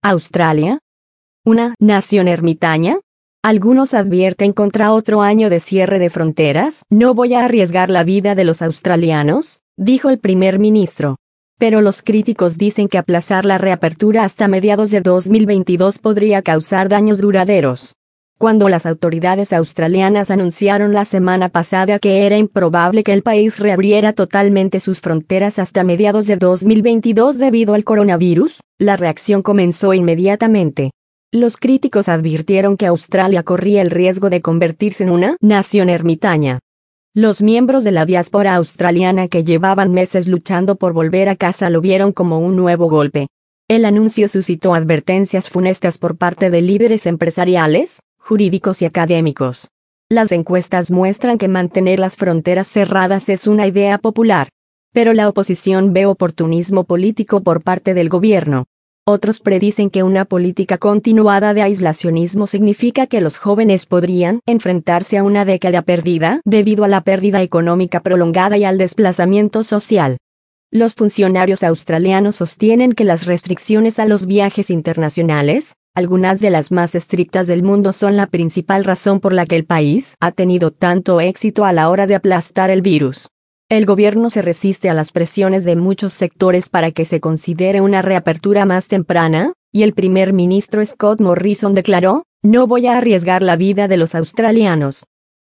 ¿Australia? ¿Una nación ermitaña? Algunos advierten contra otro año de cierre de fronteras. No voy a arriesgar la vida de los australianos, dijo el primer ministro. Pero los críticos dicen que aplazar la reapertura hasta mediados de 2022 podría causar daños duraderos. Cuando las autoridades australianas anunciaron la semana pasada que era improbable que el país reabriera totalmente sus fronteras hasta mediados de 2022 debido al coronavirus, la reacción comenzó inmediatamente. Los críticos advirtieron que Australia corría el riesgo de convertirse en una nación ermitaña. Los miembros de la diáspora australiana que llevaban meses luchando por volver a casa lo vieron como un nuevo golpe. El anuncio suscitó advertencias funestas por parte de líderes empresariales, jurídicos y académicos. Las encuestas muestran que mantener las fronteras cerradas es una idea popular. Pero la oposición ve oportunismo político por parte del gobierno. Otros predicen que una política continuada de aislacionismo significa que los jóvenes podrían enfrentarse a una década perdida debido a la pérdida económica prolongada y al desplazamiento social. Los funcionarios australianos sostienen que las restricciones a los viajes internacionales, algunas de las más estrictas del mundo, son la principal razón por la que el país ha tenido tanto éxito a la hora de aplastar el virus. El gobierno se resiste a las presiones de muchos sectores para que se considere una reapertura más temprana, y el primer ministro Scott Morrison declaró: "No voy a arriesgar la vida de los australianos".